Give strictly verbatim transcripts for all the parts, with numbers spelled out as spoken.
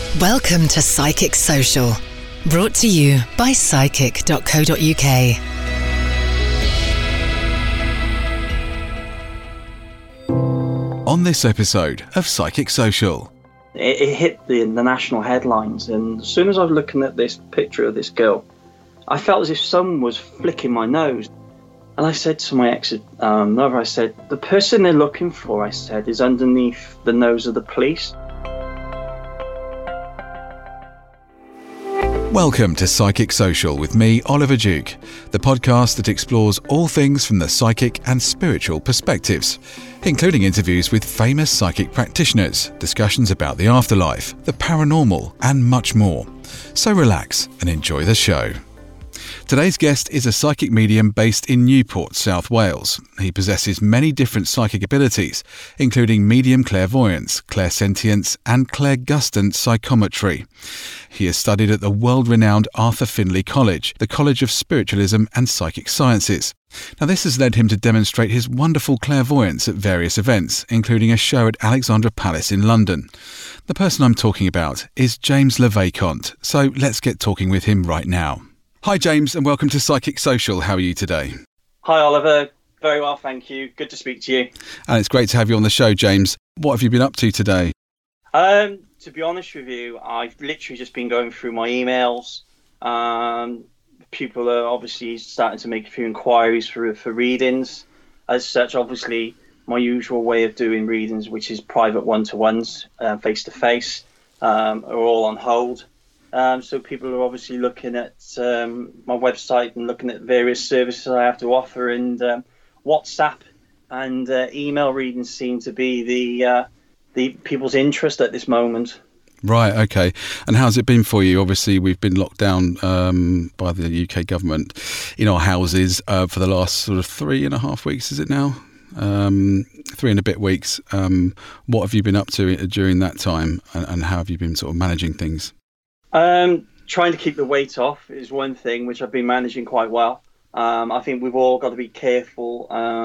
Welcome to Psychic Social, brought to you by psychic dot co dot uk. On this episode of Psychic Social. It, it hit the, the national headlines, and as soon as I was looking at this picture of this girl, I felt as if someone was flicking my nose. And I said to my ex, um, lover, I said, the person they're looking for, I said, is underneath the nose of the police. Welcome to Psychic Social with me, Oliver Duke, the podcast that explores all things from the psychic and spiritual perspectives, including interviews with famous psychic practitioners, discussions about the afterlife, the paranormal, and much more. So relax and enjoy the show. Today's guest is a psychic medium based in Newport, South Wales. He possesses many different psychic abilities, including medium clairvoyance, clairsentience, and clairgustant psychometry. He has studied at the world-renowned Arthur Findlay College, the College of Spiritualism and Psychic Sciences. Now, this has led him to demonstrate his wonderful clairvoyance at various events, including a show at Alexandra Palace in London. The person I'm talking about is James LeVaycont, so let's get talking with him right now. Hi James, and welcome to Psychic Social. How are you today? Hi Oliver, very well, thank you. Good to speak to you. And it's great to have you on the show, James. What have you been up to today? Um, to be honest with you, I've literally just been going through my emails. Um, people are obviously starting to make a few inquiries for for readings. As such, obviously, my usual way of doing readings, which is private one-to-ones, uh, face-to-face, um, are all on hold. Um, so people are obviously looking at um, my website and looking at various services I have to offer, and um, WhatsApp and uh, email readings seem to be the uh, the people's interest at this moment. Right, okay. And how's it been for you? Obviously, we've been locked down um, by the U K government in our houses uh, for the last sort of three and a half weeks, is it now? Um, three and a bit weeks. Um, what have you been up to during that time, and, and how have you been sort of managing things? Um, trying to keep the weight off is one thing, which I've been managing quite well. Um, I think we've all got to be careful,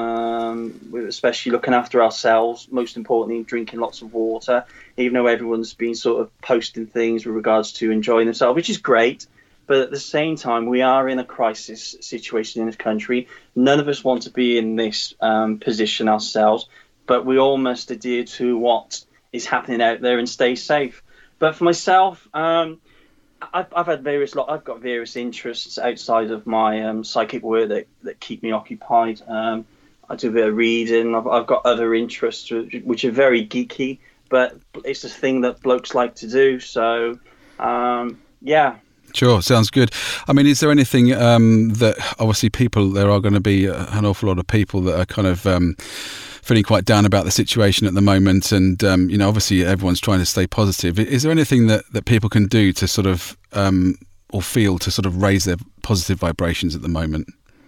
um, especially looking after ourselves. Most importantly, drinking lots of water, even though everyone's been sort of posting things with regards to enjoying themselves, which is great. But at the same time, we are in a crisis situation in this country. None of us want to be in this um, position ourselves, but we all must adhere to what is happening out there and stay safe. But for myself, um, I've, I've had various, I've got various interests outside of my um, psychic work that, that keep me occupied. Um, I do a bit of reading. I've, I've got other interests which are very geeky, but it's the thing that blokes like to do. So, um, yeah. Sure, sounds good. I mean, is there anything um, that obviously people, there are going to be an awful lot of people that are kind of um, feeling quite down about the situation at the moment, and um, you know, obviously everyone's trying to stay positive. Is there anything that, that people can do to sort of um, or feel to sort of raise their positive vibrations at the moment?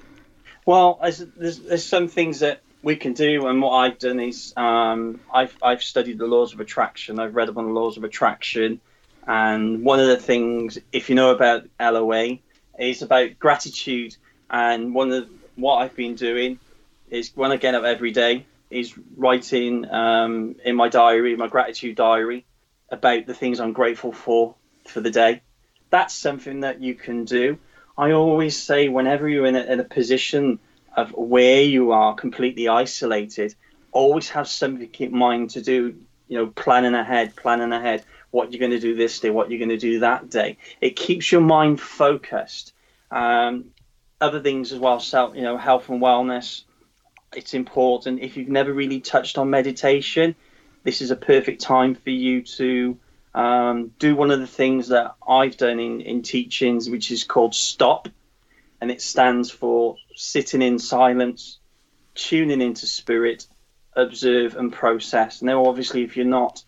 Well, there's, there's some things that we can do, and what I've done is um, I've I've studied the laws of attraction. I've read up on the laws of attraction, and one of the things, if you know about L O A, is about gratitude. And one of what I've been doing is when I get up every day, is writing um, in my diary, my gratitude diary, about the things I'm grateful for for the day. That's something that you can do. I always say, whenever you're in a, in a position of where you are completely isolated, always have something in mind to do, you know, planning ahead, planning ahead, what you're going to do this day, what you're going to do that day. It keeps your mind focused. Um, other things as well, self, you know, health and wellness. It's important. If you've never really touched on meditation, this is a perfect time for you to um, do one of the things that I've done in, in teachings, which is called STOP. And it stands for sitting in silence, tuning into spirit, observe and process. Now, obviously, if you're not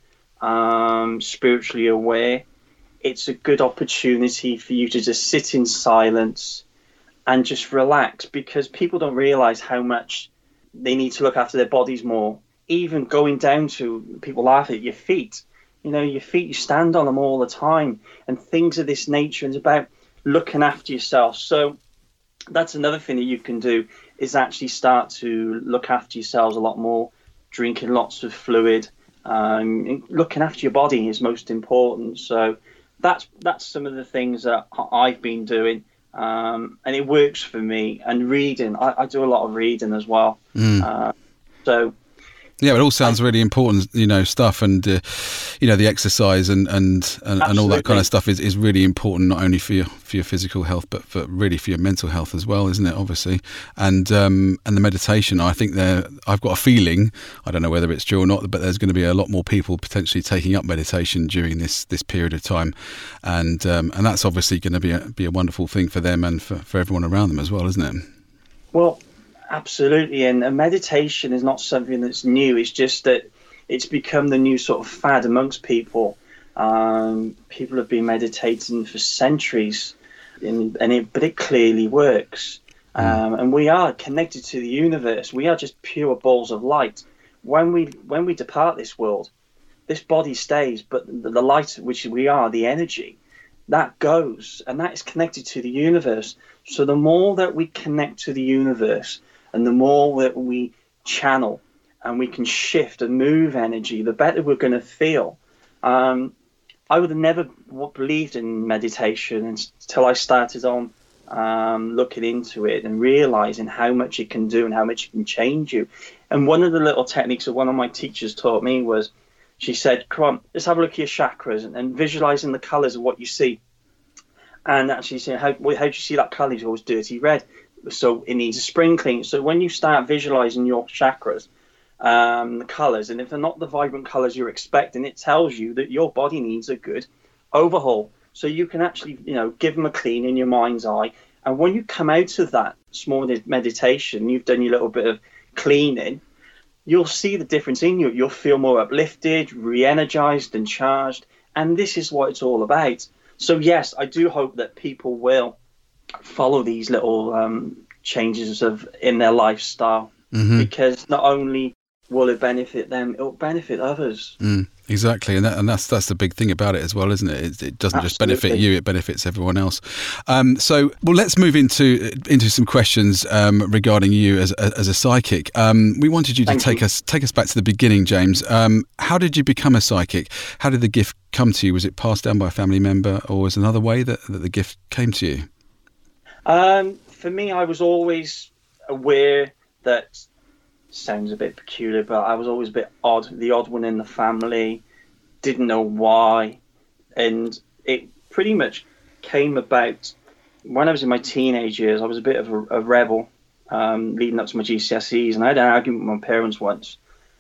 um, spiritually aware, it's a good opportunity for you to just sit in silence and just relax, because people don't realize how much they need to look after their bodies more. Even going down to, people laugh at your feet. You know, your feet, you stand on them all the time, and things of this nature. And it's about looking after yourself. So that's another thing that you can do, is actually start to look after yourselves a lot more, drinking lots of fluid, Um, looking after your body is most important. So that's that's some of the things that I've been doing, um, and it works for me. And reading, I, I do a lot of reading as well. Mm. Uh, so. Yeah, it all sounds really important, you know, stuff, and uh, you know, the exercise and and, and, and all that kind of stuff is, is really important, not only for your for your physical health, but for really for your mental health as well, isn't it? Obviously, and um, and the meditation. I think there, I've got a feeling, I don't know whether it's true or not, but there's going to be a lot more people potentially taking up meditation during this this period of time, and um, and that's obviously going to be a, be a wonderful thing for them and for, for everyone around them as well, isn't it? Well. Absolutely, and, and meditation is not something that's new. It's just that it's become the new sort of fad amongst people. Um, people have been meditating for centuries, in, and it, but it clearly works. Um, and we are connected to the universe. We are just pure balls of light. When we when we depart this world, this body stays, but the, the light, which we are, the energy, that goes, and that is connected to the universe. So the more that we connect to the universe, and the more that we channel and we can shift and move energy, the better we're going to feel. Um, I would have never believed in meditation until I started on um, looking into it and realizing how much it can do and how much it can change you. And one of the little techniques that one of my teachers taught me was, she said, come on, let's have a look at your chakras and, and visualizing the colors of what you see. And actually saying, how, how do you see that color? It's always dirty red. So it needs a spring clean. So when you start visualizing your chakras, um, the colors, and if they're not the vibrant colors you're expecting, it tells you that your body needs a good overhaul. So you can actually, you know, give them a clean in your mind's eye. And when you come out of that small meditation, you've done your little bit of cleaning, you'll see the difference in you. You'll feel more uplifted, re-energized and charged. And this is what it's all about. So yes, I do hope that people will follow these little um, changes of in their lifestyle, mm-hmm. because not only will it benefit them, it will benefit others. Mm, exactly, and that, and that's that's the big thing about it as well, isn't it? It, it doesn't Absolutely. Just benefit you; it benefits everyone else. Um, so, well, let's move into into some questions um, regarding you as a, as a psychic. Um, we wanted you to Thank take you. us take us back to the beginning, James. Um, how did you become a psychic? How did the gift come to you? Was it passed down by a family member, or was another way that, that the gift came to you? Um, for me, I was always aware that, sounds a bit peculiar, but I was always a bit odd, the odd one in the family, didn't know why. And it pretty much came about when I was in my teenage years. I was a bit of a, a rebel, um, leading up to my G C S Es, and I had an argument with my parents once.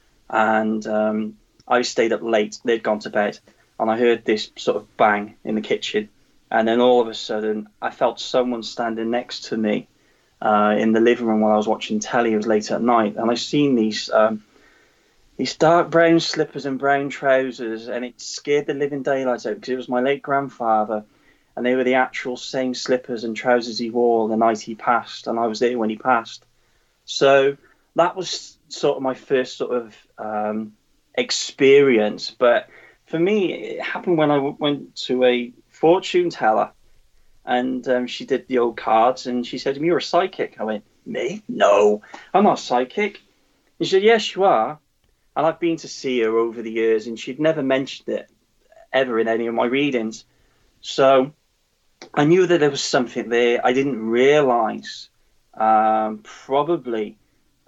And um, I stayed up late, they'd gone to bed, and I heard this sort of bang in the kitchen. And then all of a sudden, I felt someone standing next to me uh, in the living room while I was watching telly. It was late at night, and I seen these um, these dark brown slippers and brown trousers, and it scared the living daylights out because it was my late grandfather, and they were the actual same slippers and trousers he wore the night he passed, and I was there when he passed. So that was sort of my first sort of um, experience. But for me, it happened when I w- went to a fortune teller, and um, she did the old cards, and she said to me, "You're a psychic." I went, "Me? No, I'm not psychic." And she said, "Yes, you are." And I've been to see her over the years, and she'd never mentioned it ever in any of my readings. So I knew that there was something there. I didn't realize um, probably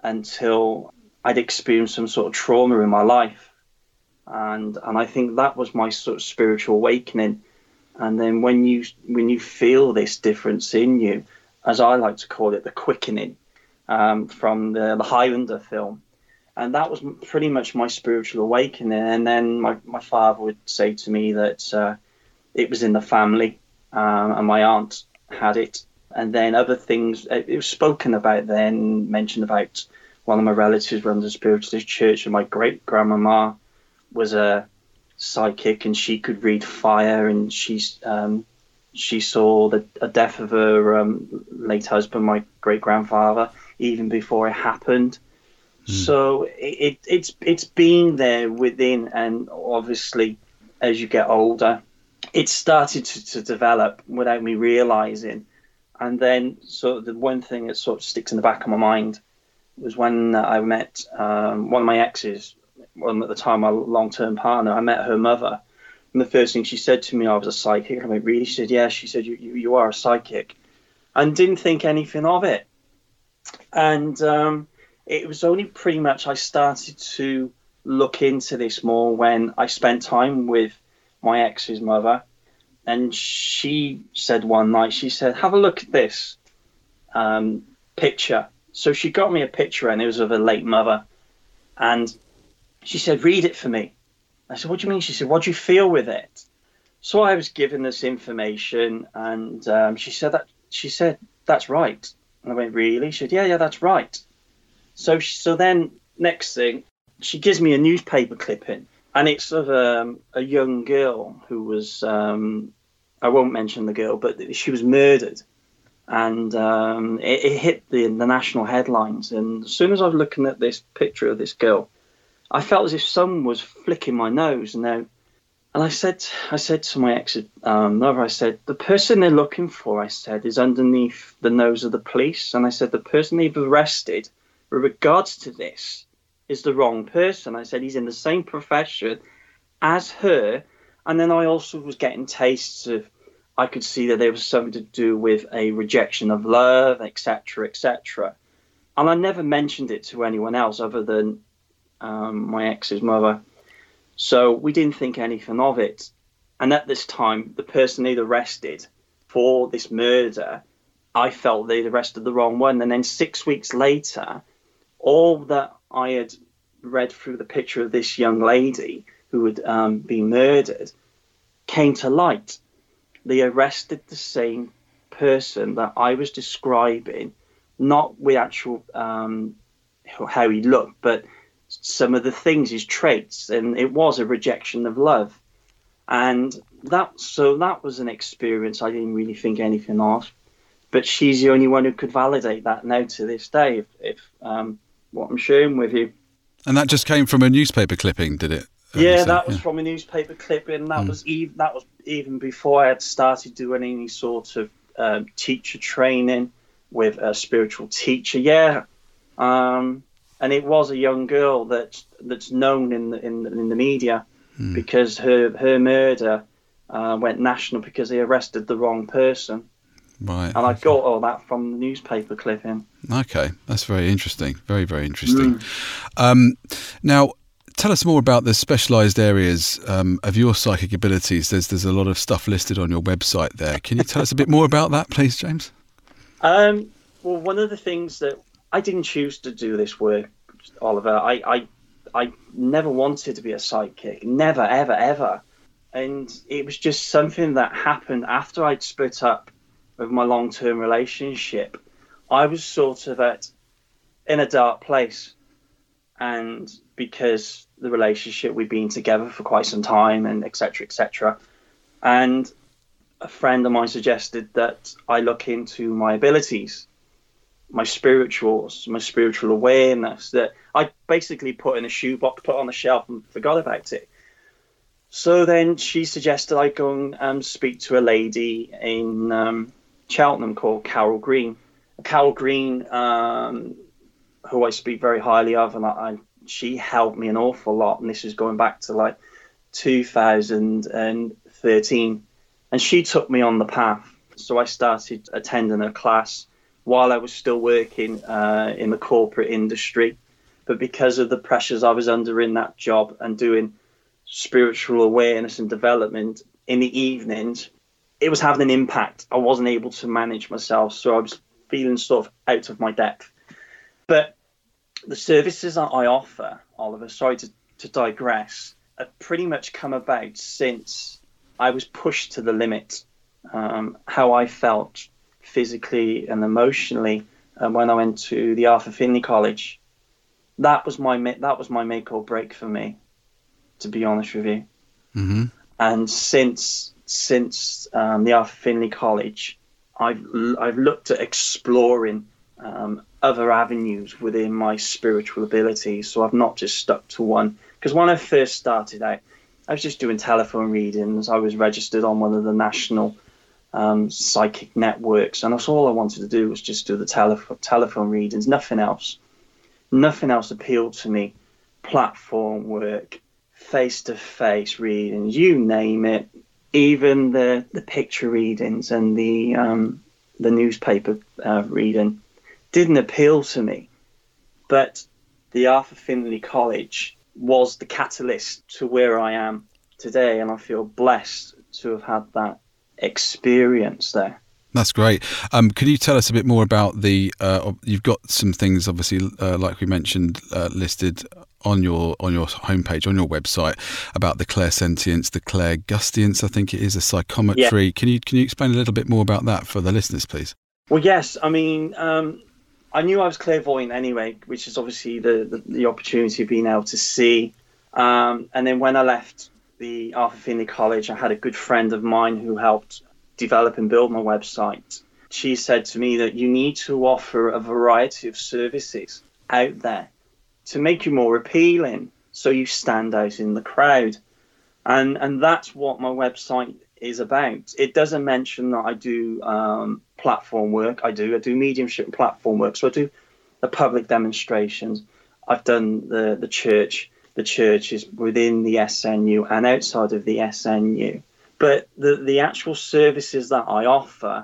until I'd experienced some sort of trauma in my life, and and I think that was my sort of spiritual awakening. And then when you when you feel this difference in you, as I like to call it, the quickening um, from the, the Highlander film, and that was pretty much my spiritual awakening. And then my, my father would say to me that uh, it was in the family, um, and my aunt had it. And then other things, it was spoken about then, mentioned about one of my relatives runs a spiritualist church, and my great-grandmama was a psychic, and she could read fire, and she's um she saw the a death of her um, late husband, my great grandfather, even before it happened. Mm. So it, it it's it's been there within, and obviously as you get older, it started to, to develop without me realizing. And then sort of the one thing that sort of sticks in the back of my mind was when I met um, one of my exes well, at the time, my long-term partner, I met her mother. And the first thing she said to me, I was a psychic. I went, really? She said, yeah. She said, you, you, you are a psychic. And didn't think anything of it. And um, it was only pretty much I started to look into this more when I spent time with my ex's mother. And she said one night, she said, have a look at this um, picture. So she got me a picture, and it was of her late mother. And she said, read it for me. I said, what do you mean? She said, what do you feel with it? So I was given this information, and um, she said that she said, that's right. And I went, really? She said, yeah, yeah, that's right. So so then next thing, she gives me a newspaper clipping, and it's of um, a young girl who was, um, I won't mention the girl, but she was murdered. And um, it, it hit the, the national headlines. And as soon as I was looking at this picture of this girl, I felt as if someone was flicking my nose. Now, and I said, I said to my ex um, mother, I said, the person they're looking for, I said, is underneath the nose of the police. And I said, the person they've arrested with regards to this is the wrong person. I said, he's in the same profession as her. And then I also was getting tastes of, I could see that there was something to do with a rejection of love, et cetera, et cetera. And I never mentioned it to anyone else other than um, my ex's mother. So we didn't think anything of it. And at this time, the person they'd arrested for this murder, I felt they'd arrested the wrong one. And then six weeks later, all that I had read through the picture of this young lady who had um, been murdered came to light. They arrested the same person that I was describing, not with actual um, how he looked, but some of the things, his traits, and it was a rejection of love. And that, so that was an experience I didn't really think anything of. But she's the only one who could validate that now to this day, if, if um, what I'm sharing with you. And that just came from a newspaper clipping, did it? Yeah, that was yeah. from a newspaper clipping. That mm. was even that was even before I had started doing any sort of um, teacher training with a spiritual teacher. Yeah, um, and it was a young girl that that's known in the in, in the media mm. because her her murder uh, went national because they arrested the wrong person. Right. And I got all that from the newspaper clipping. Okay, that's very interesting. Very very interesting. Mm. Um, now. Tell us more about the specialised areas um, of your psychic abilities. There's there's a lot of stuff listed on your website there. Can you tell us a bit more about that, please, James? Um, well, one of the things that I didn't choose to do this work, Oliver. I, I I never wanted to be a psychic. Never, ever, ever. And it was just something that happened after I'd split up with my long-term relationship. I was sort of at in a dark place. And because the relationship, we'd been together for quite some time, and et cetera, et cetera. And a friend of mine suggested that I look into my abilities, my spirituals, my spiritual awareness, that I basically put in a shoebox, put on the shelf, and forgot about it. So then she suggested I go and um, speak to a lady in um, Cheltenham called Carol Green. Carol Green, um, who I speak very highly of, and I, I, she helped me an awful lot. And this is going back to like two thousand thirteen. And she took me on the path. So I started attending her class while I was still working uh, in the corporate industry. But because of the pressures I was under in that job and doing spiritual awareness and development in the evenings, it was having an impact. I wasn't able to manage myself. So I was feeling sort of out of my depth. But the services that I offer, Oliver, sorry to, to digress, have pretty much come about since I was pushed to the limit. Um, how I felt physically and emotionally uh, when I went to the Arthur Findlay College, that was my that was my make or break for me, to be honest with you. Mm-hmm. And since since um, the Arthur Findlay College, I've I've looked at exploring Um, other avenues within my spiritual abilities, so I've not just stuck to one. Because when I first started out, I was just doing telephone readings. I was registered on one of the national um, psychic networks, and that's all I wanted to do was just do the tele- telephone readings, nothing else. Nothing else appealed to me. platform work, face-to-face readings, you name it, even the, the picture readings and the um, the newspaper uh, reading didn't appeal to me. But the Arthur Findlay College was the catalyst to where I am today, and I feel blessed to have had that experience there. That's great. Um, can you tell us a bit more about the? Uh, you've got some things, obviously, uh, like we mentioned, uh, listed on your on your homepage, on your website, about the clairsentience, the clairgustance, I think it is, a psychometry. Yeah. Can you can you explain a little bit more about that for the listeners, please? Well, yes. I mean, um, I knew I was clairvoyant anyway, which is obviously the the, the opportunity of being able to see. Um, and then when I left the Arthur Findlay College, I had a good friend of mine who helped develop and build my website. She said to me that you need to offer a variety of services out there to make you more appealing, so you stand out in the crowd. And and that's what my website is about. It doesn't mention that I do um, platform work. I do. I do mediumship and platform work. So I do the public demonstrations. I've done the, the church, the churches within the S N U and outside of the S N U. But the, the actual services that I offer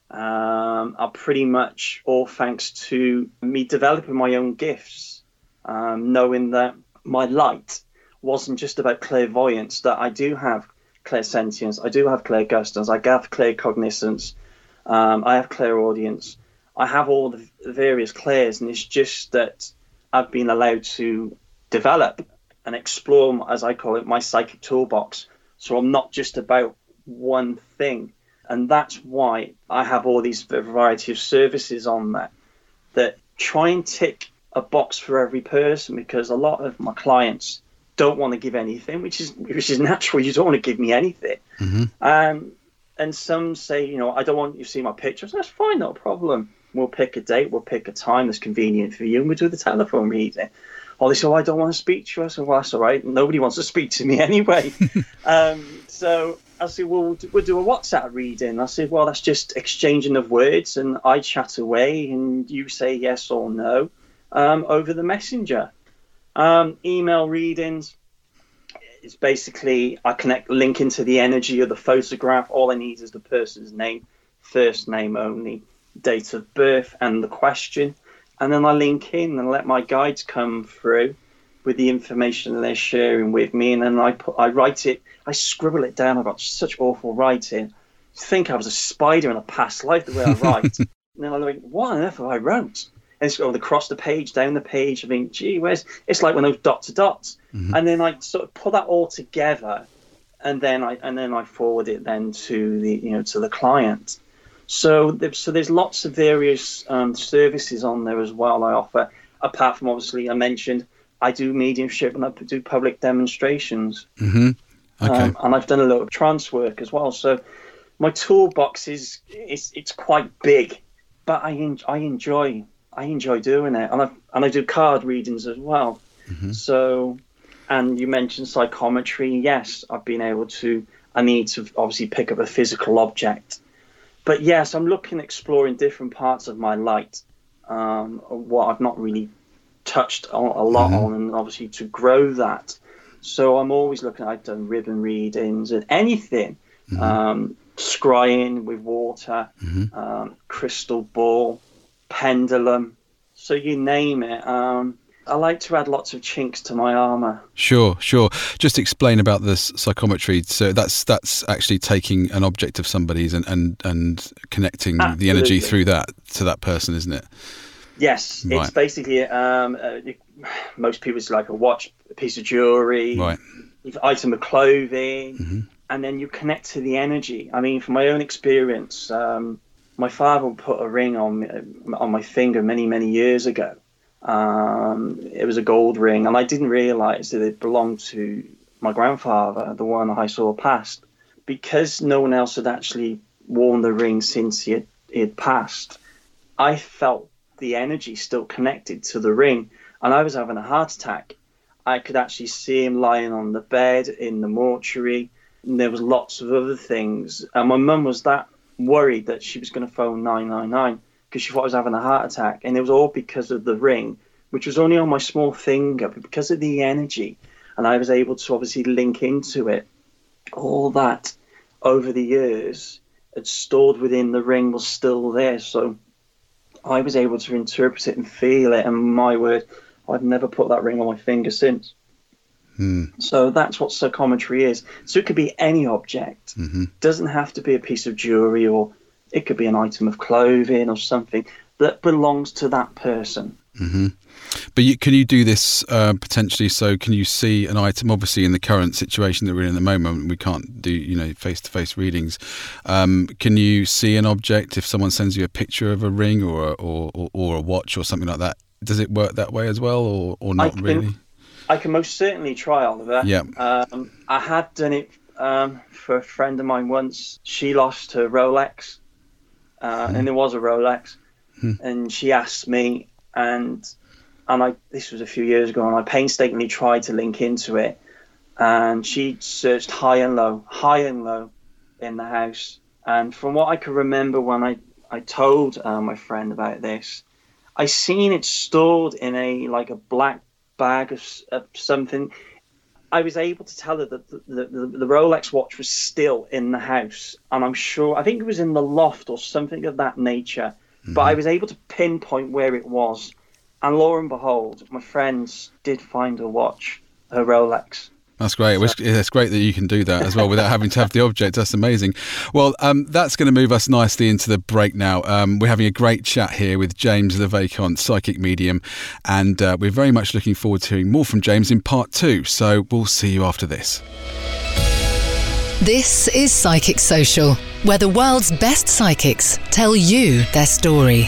um, are pretty much all thanks to me developing my own gifts, um, knowing that my light wasn't just about clairvoyance, that I do have clairsentience, I do have clairgustance, I have claircognizance, um, I have clairaudience, I have all the various clairs, and it's just that I've been allowed to develop and explore, as I call it, my psychic toolbox. So I'm not just about one thing. And that's why I have all these variety of services on there that try and tick a box for every person, because a lot of my clients don't want to give anything, which is which is natural. You don't want to give me anything. Mm-hmm. Um, and some say, you know, I don't want you to see my pictures. That's fine, no problem. We'll pick a date, we'll pick a time that's convenient for you, and we'll do the telephone reading. Or they say, oh, I don't want to speak to you. I said, well, that's all right. Nobody wants to speak to me anyway. um, so I said, well, we'll do a WhatsApp reading. I said, well, that's just exchanging of words, and I chat away, and you say yes or no um, over the messenger. Um, email readings, it's basically I connect, link into the energy of the photograph. All I need is the person's name, first name only, date of birth, and the question. And then I link in and let my guides come through with the information that they're sharing with me. And then I put, I write it, I scribble it down. I've got such awful writing. I think I was a spider in a past life, the way I write. And then I'm like, what on earth have I wrote? And it's going across the page, down the page. I mean, gee, where's, it's like one of those dot to dots. Mm-hmm. And then I sort of put that all together, and then I and then I forward it then to the you know to the client. So, so there's lots of various um, services on there as well I offer. Apart from, obviously, I mentioned I do mediumship and I do public demonstrations. Mm-hmm. Okay. Um, and I've done a lot of trance work as well. So my toolbox is it's it's quite big, but I en- I enjoy I enjoy doing it, and I and I do card readings as well. Mm-hmm. So, and you mentioned psychometry. Yes, I've been able to. I need to obviously pick up a physical object. But yes, I'm looking, exploring different parts of my light, um, what I've not really touched on, a lot mm-hmm. on, and obviously to grow that. So I'm always looking, I've done ribbon readings and anything, mm-hmm. um, scrying with water, mm-hmm. um, crystal ball, pendulum, so you name it. Um, I like to add lots of chinks to my armour. Sure, sure. Just explain about this psychometry. So that's that's actually taking an object of somebody's and, and, and connecting Absolutely. The energy through that to that person, isn't it? Yes, right. It's basically, um, uh, most people, it's like a watch, a piece of jewellery, right. item of clothing, mm-hmm. and then you connect to the energy. I mean, from my own experience, um, my father put a ring on me, on my finger many, many years ago. Um, it was a gold ring, and I didn't realise that it belonged to my grandfather, the one I saw passed, because no one else had actually worn the ring since he had, he had passed. I felt the energy still connected to the ring, and I was having a heart attack. I could actually see him lying on the bed in the mortuary, and there was lots of other things. And my mum was that worried that she was going to phone nine nine nine because she thought I was having a heart attack, and it was all because of the ring which was only on my small finger, but because of the energy, and I was able to obviously link into it, all that over the years had stored within the ring was still there. So I was able to interpret it and feel it, and my word, I've never put that ring on my finger since. Hmm. So that's what psychometry is. So it could be any object. Mm-hmm. It doesn't have to be a piece of jewelry, or it could be an item of clothing or something that belongs to that person. Mm-hmm. But you, can you do this uh, potentially? So can you see an item? Obviously, in the current situation that we're in at the moment, we can't do, you know, face-to-face readings. Um, can you see an object if someone sends you a picture of a ring or a, or, or, or a watch or something like that? Does it work that way as well, or, or not I can, really? I can most certainly try, Oliver. Yeah. Um, I had done it um, for a friend of mine once. She lost her Rolex, uh, hmm. and it was a Rolex, hmm. and she asked me, and and I this was a few years ago, and I painstakingly tried to link into it, and she searched high and low, high and low in the house, and from what I can remember when I I told uh, my friend about this, I seen it stored in a like a black bag of, of something. I was able to tell her that the, the, the, the Rolex watch was still in the house, and I'm sure I think it was in the loft or something of that nature. Mm-hmm. But I was able to pinpoint where it was, and lo and behold, my friends did find her watch, her Rolex. That's great. So. It's great that you can do that as well without having to have the object. That's amazing. Well, um, that's going to move us nicely into the break now. Um, we're having a great chat here with James LeVaycont, psychic medium, and uh, we're very much looking forward to hearing more from James in part two. So we'll see you after this. This is Psychic Social, where the world's best psychics tell you their story.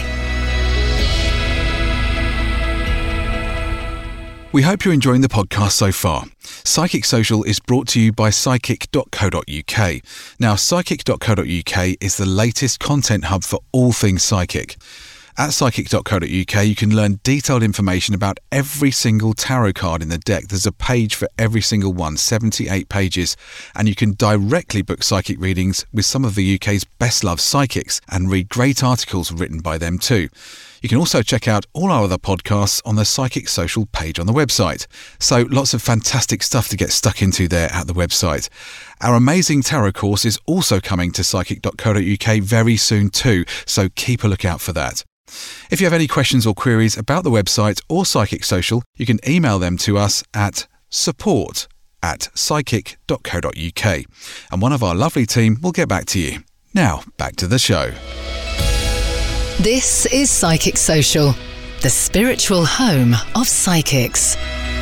We hope you're enjoying the podcast so far. Psychic Social is brought to you by psychic dot co dot uk. Now, psychic dot co dot uk is the latest content hub for all things psychic. At psychic dot co dot uk, you can learn detailed information about every single tarot card in the deck. There's a page for every single one, seventy-eight pages, and you can directly book psychic readings with some of the U K's best-loved psychics and read great articles written by them too. You can also check out all our other podcasts on the Psychic Social page on the website. So lots of fantastic stuff to get stuck into there at the website. Our amazing tarot course is also coming to psychic dot co dot uk very soon too, so keep a lookout for that. If you have any questions or queries about the website or Psychic Social, you can email them to us at support at psychic dot co dot uk, and one of our lovely team will get back to you. Now, back to the show. This is Psychic Social, the spiritual home of psychics.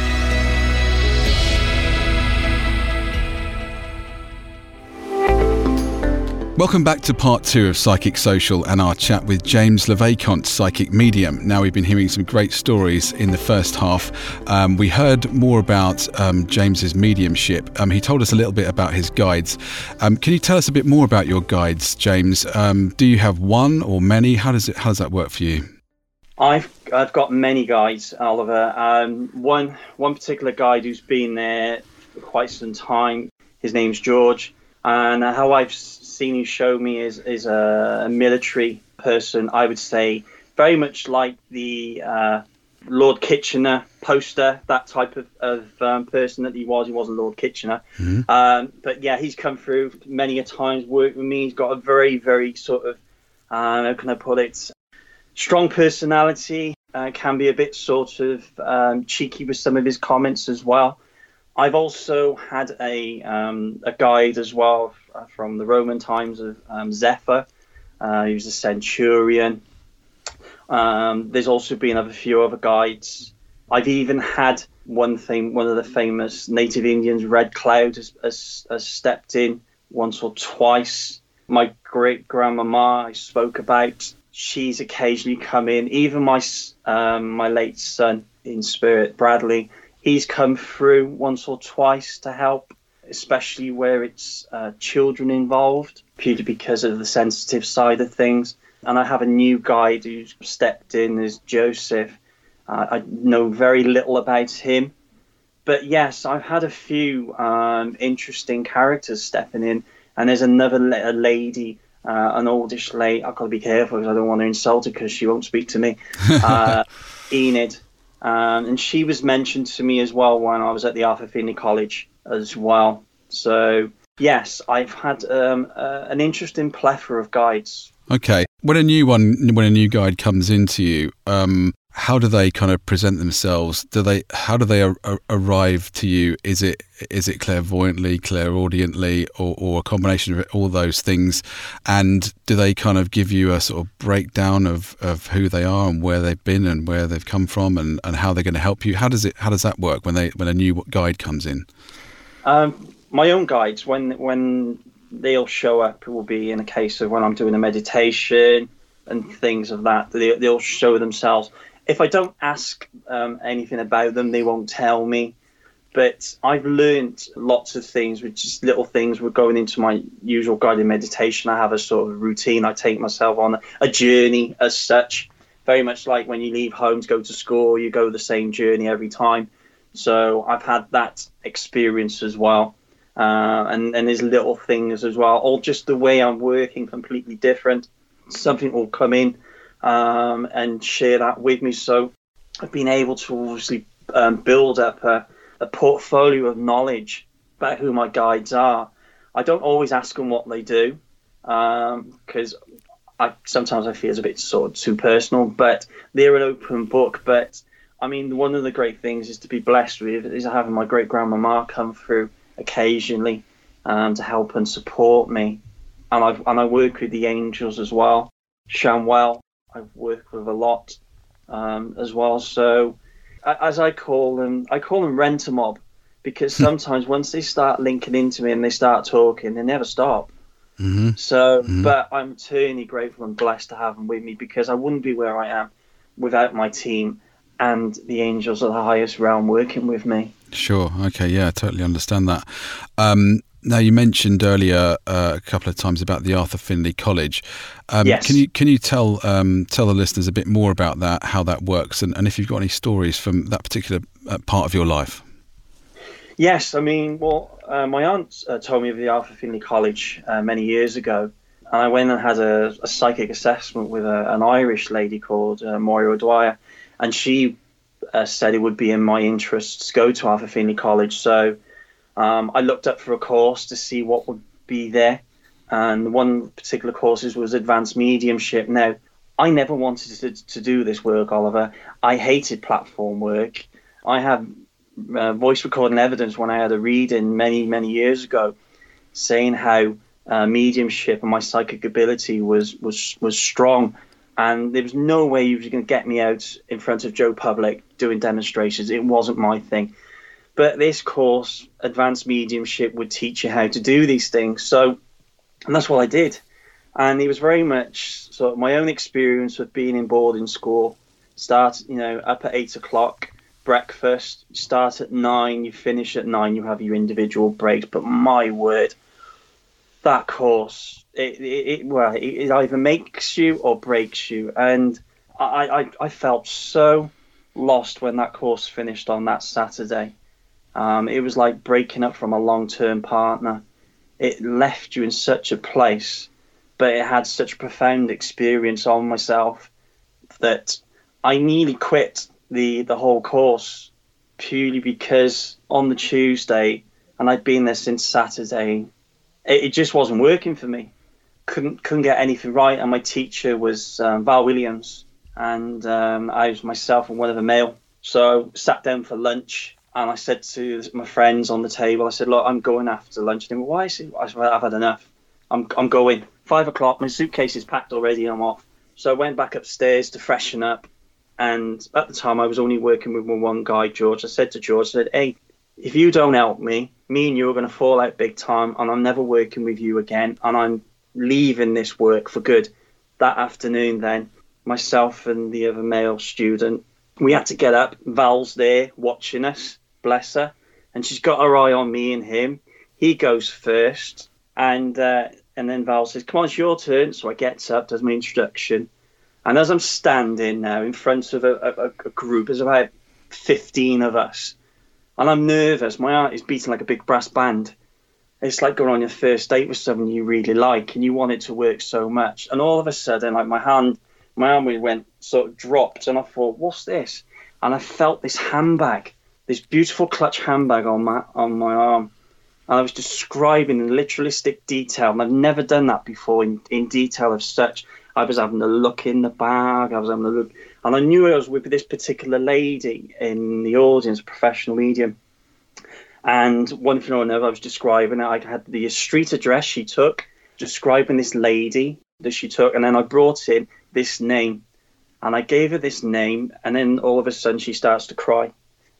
Welcome back to part two of Psychic Social and our chat with James LeVaycont, psychic medium. Now, we've been hearing some great stories in the first half. Um, we heard more about um, James's mediumship. Um, he told us a little bit about his guides. Um, can you tell us a bit more about your guides, James? Um, do you have one or many? How does it? How does that work for you? I've I've got many guides, Oliver. Um, one one particular guide who's been there for quite some time. His name's George, and how I've seen him show me is is a, a military person. I would say very much like the uh, Lord Kitchener poster, that type of, of um, person that he was. He wasn't Lord Kitchener, mm-hmm. um, but yeah, he's come through many a times, worked with me. He's got a very very sort of uh, how can I put it? Strong personality. Uh, can be a bit sort of um, cheeky with some of his comments as well. I've also had a um, a guide as well f- from the Roman times of um, Zephyr. Uh, he was a centurion. Um, there's also been a few other guides. I've even had one thing, one of the famous native Indians, Red Cloud, has, has, has stepped in once or twice. My great grandmama I spoke about, she's occasionally come in. Even my um, my late son in spirit, Bradley, he's come through once or twice to help, especially where it's uh, children involved, purely because of the sensitive side of things. And I have a new guide who's stepped in, is Joseph. Uh, I know very little about him. But yes, I've had a few um, interesting characters stepping in. And there's another la- lady, uh, an oldish lady. I've got to be careful because I don't want to insult her because she won't speak to me. Uh, Enid. Um, and she was mentioned to me as well when I was at the Arthur Findlay College as well. So, yes, I've had um, uh, an interesting plethora of guides. Okay. When a new one, when a new guide comes into you, um, how do they kind of present themselves? Do they? How do they a- a- arrive to you? Is it is it clairvoyantly, clairaudiently, or, or a combination of all those things? And do they kind of give you a sort of breakdown of, of who they are and where they've been and where they've come from and, and how they're going to help you? How does it? How does that work when they when a new guide comes in? Um, my own guides, when when they'll show up, it will be in a case of when I'm doing a meditation and things of that. They, they'll show themselves. If I don't ask um, anything about them, they won't tell me. But I've learned lots of things, which is little things. We're going into my usual guided meditation. I have a sort of routine. I take myself on a journey as such, very much like when you leave home to go to school, you go the same journey every time. So I've had that experience as well. Uh, and, and there's little things as well, or just the way I'm working completely different. Something will come in um, and share that with me. So I've been able to obviously um, build up a, a portfolio of knowledge about who my guides are. I don't always ask them what they do because um, I sometimes I feel it's a bit sort of too personal, but they're an open book. But I mean, one of the great things is to be blessed with is having my great grandmama come through occasionally um, to help and support me, and I and I work with the angels as well. Shamwell, I've worked with a lot um, as well. So as I call them, I call them rent-a-mob, because sometimes once they start linking into me and they start talking, they never stop. Mm-hmm. So, mm-hmm. But I'm eternally grateful and blessed to have them with me, because I wouldn't be where I am without my team and the angels of the highest realm working with me. Sure. Okay. Yeah, I totally understand that. Um, now, you mentioned earlier uh, a couple of times about the Arthur Findlay College. Um, yes. Can you can you tell um, tell the listeners a bit more about that, how that works, and, and if you've got any stories from that particular uh, part of your life? Yes. I mean, well, uh, my aunt uh, told me of the Arthur Findlay College uh, many years ago, and I went and had a, a psychic assessment with a, an Irish lady called uh, Moira O'Dwyer, and she uh, said it would be in my interest to go to Arthur Findlay College. So um, I looked up for a course to see what would be there, and one particular course was advanced mediumship. Now, I never wanted to, to do this work, Oliver. I hated platform work. I have uh, voice recording evidence when I had a reading many, many years ago saying how uh, mediumship and my psychic ability was, was, was strong. And there was no way you were going to get me out in front of Joe Public doing demonstrations. It wasn't my thing. But this course, Advanced Mediumship, would teach you how to do these things. So, and that's what I did. And it was very much sort of my own experience of being in boarding school. Start, you know, up at eight o'clock, breakfast. You start at nine, you finish at nine, you have your individual breaks. But my word, that course, it, it, it well, it, it either makes you or breaks you. And I, I, I felt so lost when that course finished on that Saturday. Um, it was like breaking up from a long-term partner. It left you in such a place, but it had such a profound experience on myself that I nearly quit the, the whole course purely because on the Tuesday, and I'd been there since Saturday, it, it just wasn't working for me. Couldn't couldn't get anything right, and my teacher was um, Val Williams, and um, I was myself and one other male. So sat down for lunch, and I said to my friends on the table, I said, "Look, I'm going after lunch." And they went, "Why?" I said, "I've had enough. I'm I'm going." Five o'clock, my suitcase is packed already, and I'm off. So I went back upstairs to freshen up, and at the time I was only working with my one guy, George. I said to George, I said, "Hey, if you don't help me, me and you are going to fall out big time, and I'm never working with you again, and I'm leaving this work for good." That afternoon then, myself and the other male student, we had to get up. Val's there watching us, bless her, and she's got her eye on me and him. He goes first, and uh, and then Val says, "Come on, it's your turn." So I get up, does my introduction, and as I'm standing now in front of a, a, a group, there's about fifteen of us, and I'm nervous. My heart is beating like a big brass band. It's like going on your first date with someone you really like and you want it to work so much. And all of a sudden, like my hand, my arm went sort of dropped, and I thought, what's this? and I felt this handbag, this beautiful clutch handbag on my on my arm. And I was describing in literalistic detail, and I've never done that before in, in detail of such. I was having a look in the bag, I was having a look, and I knew I was with this particular lady in the audience, a professional medium. And one thing or another, I was describing it. I had the street address she took, describing this lady that she took, and then I brought in this name. And I gave her this name, and then all of a sudden she starts to cry.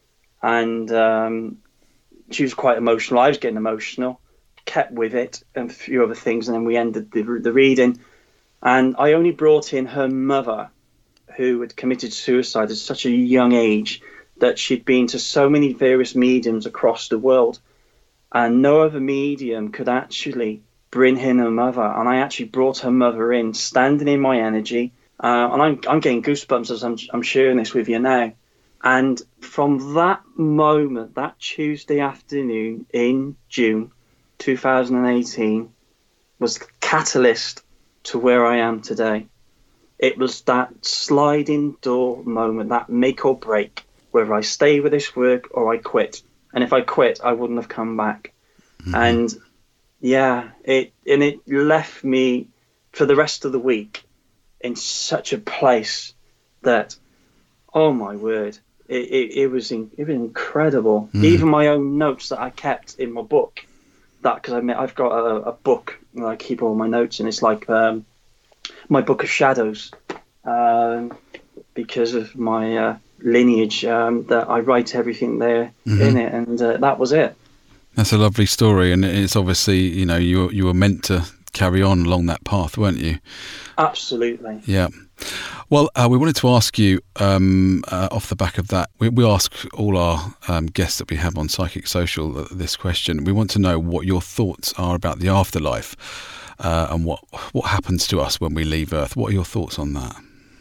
And um, she was quite emotional. I was getting emotional, kept with it, and a few other things, and then we ended the, the reading. And I only brought in her mother, who had committed suicide at such a young age that she'd been to so many various mediums across the world. And no other medium could actually bring in her mother. And I actually brought her mother in, standing in my energy. Uh, and I'm, I'm getting goosebumps as I'm, I'm sharing this with you now. And from that moment, that Tuesday afternoon in June two thousand eighteen, was the catalyst to where I am today. It was that sliding door moment, that make or break, whether I stay with this work or I quit. And if I quit, I wouldn't have come back. Mm-hmm. And yeah, it and it left me for the rest of the week in such a place that, oh my word, it, it, it was in, it was incredible. Mm. Even my own notes that I kept in my book, that because I mean, I've got a, a book where I keep all my notes in. It's like um, my book of shadows, um, because of my uh, lineage, um, that I write everything there mm-hmm. in it, and uh, that was it. That's a lovely story, and it's obviously, you know, you you were meant to carry on along that path, weren't you? Absolutely. Yeah. Well, uh, we wanted to ask you, um, uh, off the back of that, we, we ask all our um, guests that we have on Psychic Social this question. We want to know what your thoughts are about the afterlife uh, and what what happens to us when we leave Earth. What are your thoughts on that?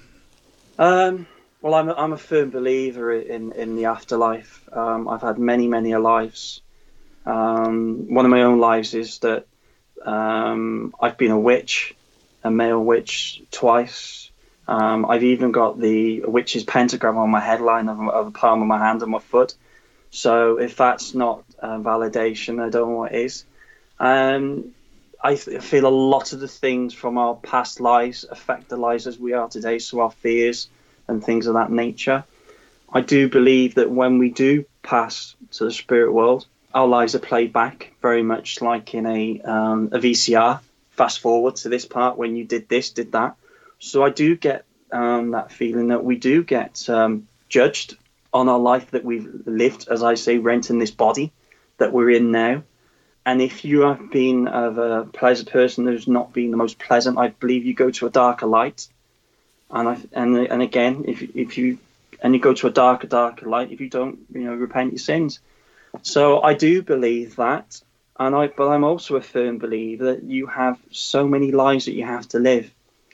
Um, well, I'm a, I'm a firm believer in, in the afterlife. Um, I've had many, many lives. Um, one of my own lives is that um, I've been a witch, a male witch, twice. Um, I've even got the witch's pentagram on my headline of, of the palm of my hand and my foot. So if that's not uh, validation, I don't know what is. Um, I th- feel a lot of the things from our past lives affect the lives as we are today, so our fears and things of that nature. I do believe that when we do pass to the spirit world, our lives are played back very much like in a um, a V C R. Fast forward to this part when you did this, did that. So I do get um, that feeling that we do get um, judged on our life that we've lived, as I say, renting this body that we're in now. And if you have been of a pleasant person who's not been the most pleasant, I believe you go to a darker light. And I and and again, if if you and you go to a darker, darker light, if you don't, you know, repent your sins. So I do believe that, and I but I'm also a firm believer that you have so many lives that you have to live.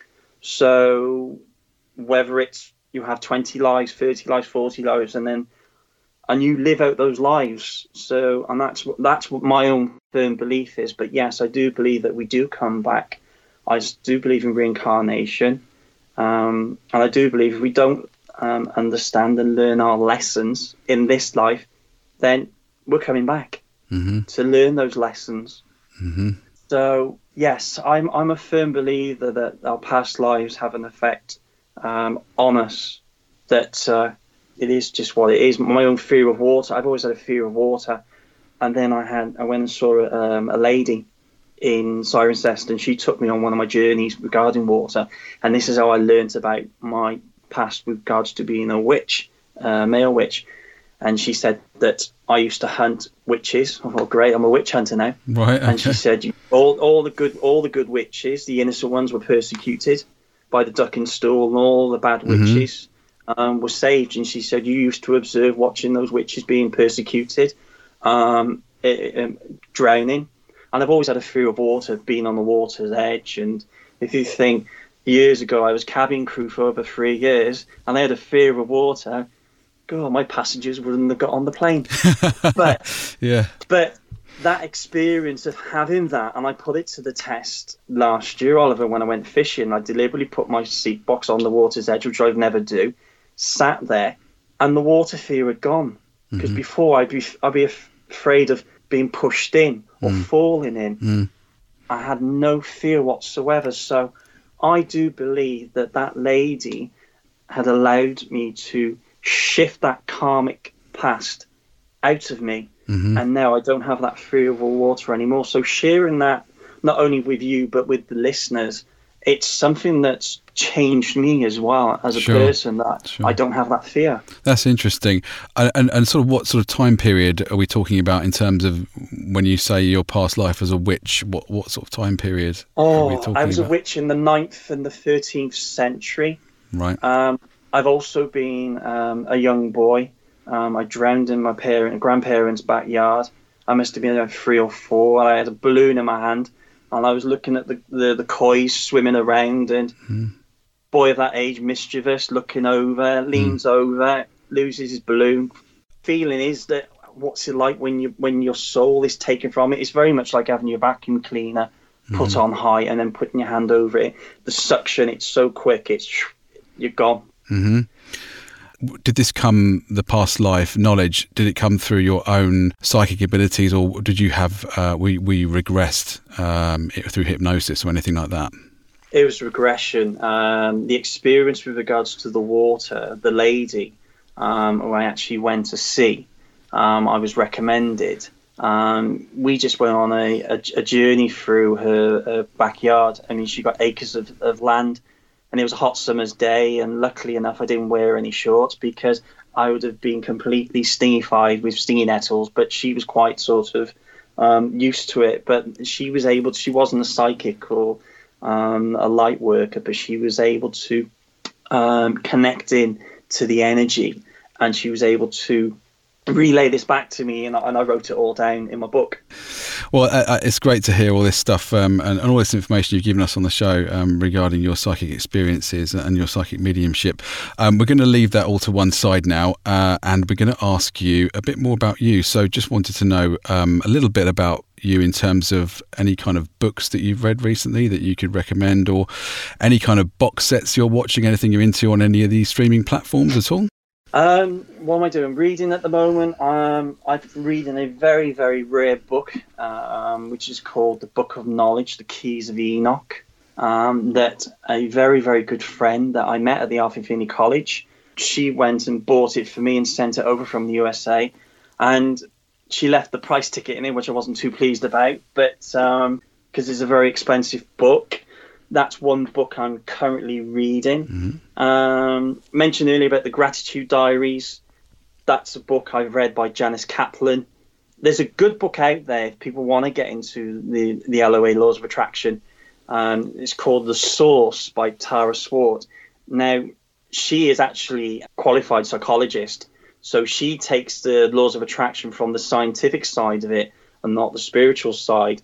So whether it's you have twenty lives, thirty lives, forty lives, and then and you live out those lives. So and that's what that's what my own firm belief is. But yes, I do believe that we do come back. I do believe in reincarnation, um, and I do believe if we don't um, understand and learn our lessons in this life, then we're coming back mm-hmm. to learn those lessons. Mm-hmm. So yes, I'm I'm a firm believer that our past lives have an effect um, on us. That uh, it is just what it is. My own fear of water. I've always had a fear of water, and then I had I went and saw um, a lady in Cirencester, and she took me on one of my journeys regarding water. And this is how I learnt about my past with regards to being a witch, uh, male witch. And she said that I used to hunt witches. Oh, great! I'm a witch hunter now. Right. Okay. And she said you, all, all the good, all the good witches, the innocent ones, were persecuted by the duck and stool, and all the bad mm-hmm. witches um, were saved. And she said you used to observe watching those witches being persecuted, um, it, um, drowning. And I've always had a fear of water, being on the water's edge. And if you think years ago, I was cabin crew for over three years, and I had a fear of water. God, my passengers wouldn't have got on the plane. But yeah, but that experience of having that, and I put it to the test last year, Oliver, when I went fishing. I deliberately put my seat box on the water's edge, which I'd never do, sat there, and the water fear had gone. Because Mm-hmm. before I'd be I'd be af- afraid of being pushed in or Mm. falling in. Mm. I had no fear whatsoever. So I do believe that that lady had allowed me to shift that karmic past out of me. Mm-hmm. And now I don't have that fear of water anymore. So sharing that, not only with you, but with the listeners, it's something that's changed me as well as a Sure. person, that Sure. I don't have that fear. That's interesting. And, and and sort of what sort of time period are we talking about in terms of when you say your past life as a witch? What what sort of time period are we Oh, talking I was about? a witch in the ninth and the thirteenth century. Right. Um, I've also been um, a young boy. Um, I drowned in my parent, grandparents' backyard. I must have been about three or four. I had a balloon in my hand, and I was looking at the, the, the koi swimming around, and Mm. boy of that age, mischievous, looking over, leans over, loses his balloon. Feeling is that what's it like when you when your soul is taken from it? It's very much like having your vacuum cleaner put Mm. on high and then putting your hand over it. The suction, it's so quick, it's you're gone. Mm-hmm. Did this come, the past life knowledge, did it come through your own psychic abilities, or did you have, uh, we, we regressed um, it through hypnosis or anything like that? It was regression. Um, the experience with regards to the water, the lady um, who I actually went to see, um, I was recommended. Um, we just went on a, a, a journey through her, her backyard. I mean, she got acres of, of land, and it was a hot summer's day. And luckily enough, I didn't wear any shorts because I would have been completely stingified with stingy nettles. But she was quite sort of um, used to it. But she was able to, she wasn't a psychic or um, a light worker, but she was able to um, connect in to the energy, and she was able to relay this back to me, and I, and I wrote it all down in my book. Well, uh, it's great to hear all this stuff um, and, and all this information you've given us on the show um, regarding your psychic experiences and your psychic mediumship. Um, we're going to leave that all to one side now, uh, and we're going to ask you a bit more about you. So just wanted to know um, a little bit about you in terms of any kind of books that you've read recently that you could recommend, or any kind of box sets you're watching, anything you're into on any of these streaming platforms at all? Um, what am I doing? Reading at the moment. Um, I'm reading a very, very rare book, um, which is called The Book of Knowledge, The Keys of Enoch, um, that a very, very good friend that I met at the Arthur Feeney College, she went and bought it for me and sent it over from the U S A. And she left the price ticket in it, which I wasn't too pleased about, but um, because it's a very expensive book. That's one book I'm currently reading. Mm-hmm. Um, mentioned earlier about the Gratitude Diaries. That's a book I've read by Janice Kaplan. There's a good book out there if people want to get into the, the L O A, Laws of Attraction. Um, it's called The Source by Tara Swart. Now, she is actually a qualified psychologist, so she takes the laws of attraction from the scientific side of it and not the spiritual side.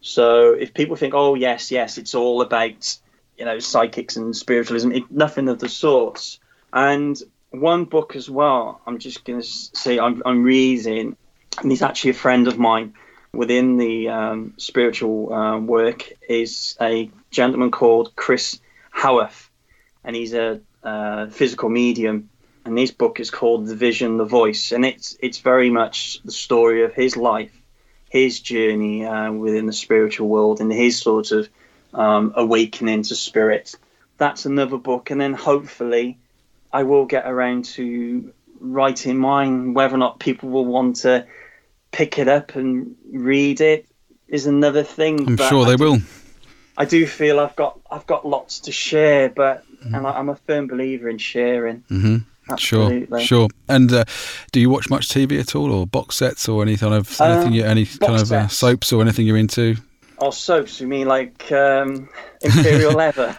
So if people think, oh, yes, yes, it's all about, you know, psychics and spiritualism, it, nothing of the sorts. And one book as well, I'm just going to say I'm, I'm reading, and he's actually a friend of mine within the um, spiritual um, work, is a gentleman called Chris Howarth, and he's a uh, physical medium. And his book is called The Vision, The Voice, and it's it's very much the story of his life, his journey uh, within the spiritual world, and his sort of um, awakening to spirit. That's another book. And then hopefully I will get around to writing mine. Whether or not people will want to pick it up and read it is another thing. I'm but sure they I do, will. I do feel I've got I've got lots to share, but mm-hmm. and I, I'm a firm believer in sharing. Mm-hmm. Absolutely. Sure, sure. And uh, do you watch much T V at all, or box sets, or any kind of anything, Um, you, any kind of uh, soaps or anything you're into? Oh, soaps? You mean like um, Imperial Leather?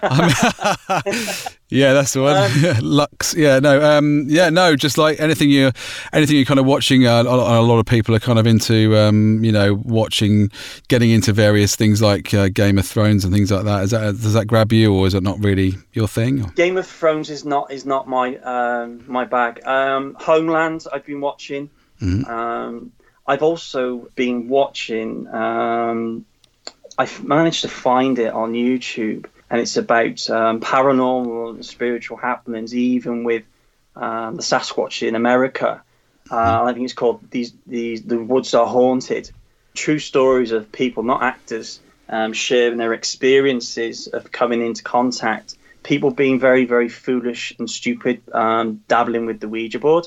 Yeah, that's the one. Um, Lux. Yeah, no. Um, yeah, no. Just like anything you, anything you're kind of watching. Uh, a lot of people are kind of into, um, you know, watching, getting into various things like uh, Game of Thrones and things like that. Is that does that grab you, or is it not really your thing? Game of Thrones is not is not my um, my bag. Um, Homeland, I've been watching. Mm-hmm. Um, I've also been watching. Um, I've managed to find it on YouTube, and it's about um, paranormal and spiritual happenings, even with um, the Sasquatch in America. Uh, I think it's called These These The Woods Are Haunted. True stories of people, not actors, um, sharing their experiences of coming into contact. People being very, very foolish and stupid, um, dabbling with the Ouija board,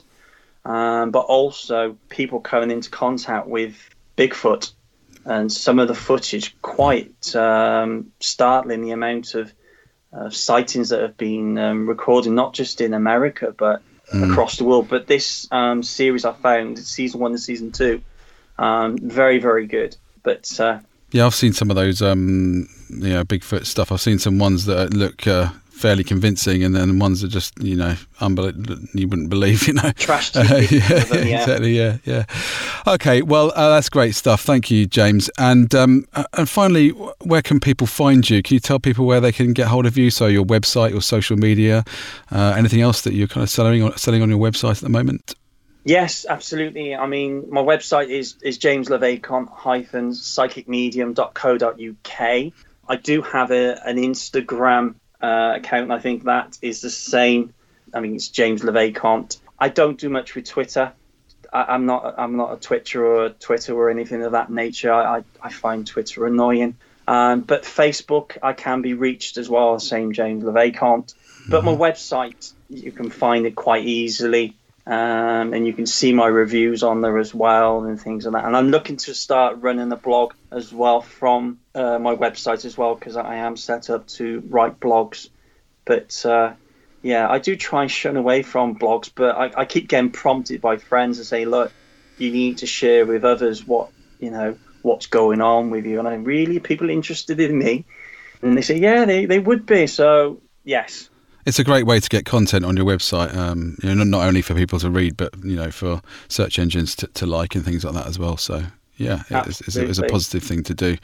um, but also people coming into contact with Bigfoot. And some of the footage quite um, startling, the amount of uh, sightings that have been um, recorded, not just in America, but mm. across the world. But this um, series I found, season one and season two, um, very, very good. But uh, yeah, I've seen some of those, um, you know, Bigfoot stuff. I've seen some ones that look uh, fairly convincing, and then ones that just, you know, unbelievable, you wouldn't believe, you know. Trash T Uh, V. yeah, them, yeah. Exactly, yeah, yeah. Okay, well, uh, that's great stuff. Thank you, James. And um, and finally, where can people find you? Can you tell people where they can get hold of you? So your website, your social media, uh, anything else that you're kind of selling on, selling on your website at the moment? Yes, absolutely. I mean, my website is is james levacon dash psychic medium dot co dot uk. I do have a, an Instagram uh, account. I think that is the same. I mean, it's James Levacon. I don't do much with Twitter. I, I'm not I'm not a Twitcher or a Twitter or anything of that nature. I, I, I find Twitter annoying. Um, but Facebook, I can be reached as well, same James Levacon. But my website, you can find it quite easily. Um, and you can see my reviews on there as well and things like that. And I'm looking to start running a blog as well from uh, my website as well, because I am set up to write blogs. But uh, yeah, I do try and shun away from blogs, but I, I keep getting prompted by friends to say, look, you need to share with others what, you know, what's going on with you. And I'm really, people interested in me? And they say, yeah, they, they would be. So yes. It's a great way to get content on your website, um, you know, not only for people to read, but, you know, for search engines to, to like and things like that as well. So, yeah, it's, it's, a, it's a positive thing to do.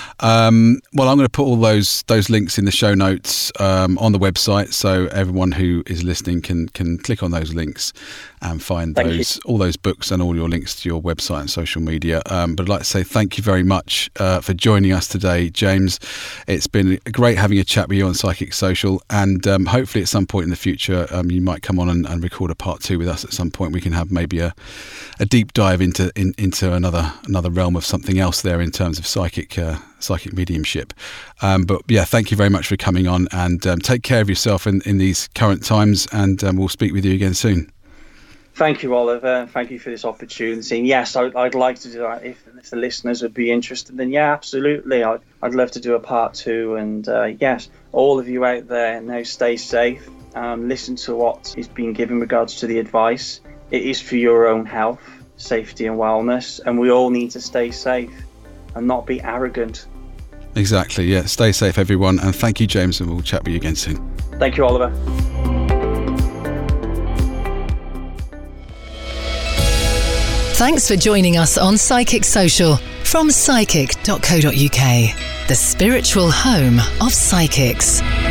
Um, well, I'm going to put all those those links in the show notes um, on the website, so everyone who is listening can can click on those links and find thank those you. all those books and all your links to your website and social media. Um, but I'd like to say thank you very much uh, for joining us today, James. It's been great having a chat with you on Psychic Social, and um, hopefully at some point in the future um, you might come on and, and record a part two with us at some point. We can have maybe a, a deep dive into in, into another another realm of something else there in terms of psychic uh, psychic mediumship. Um, but yeah, thank you very much for coming on, and um, take care of yourself in, in these current times, and um, we'll speak with you again soon. Thank you, Oliver. Thank you for this opportunity. And yes, I, I'd like to do that. If, if the listeners would be interested, then yeah, absolutely. I'd, I'd love to do a part two. And uh, yes, all of you out there, now stay safe. Um, listen to what is being given in regards to the advice. It is for your own health, safety and wellness. And we all need to stay safe and not be arrogant. Exactly, yeah. Stay safe, everyone. And thank you, James, and we'll chat with you again soon. Thank you, Oliver. Thanks for joining us on Psychic Social from psychic dot co dot uk, the spiritual home of psychics.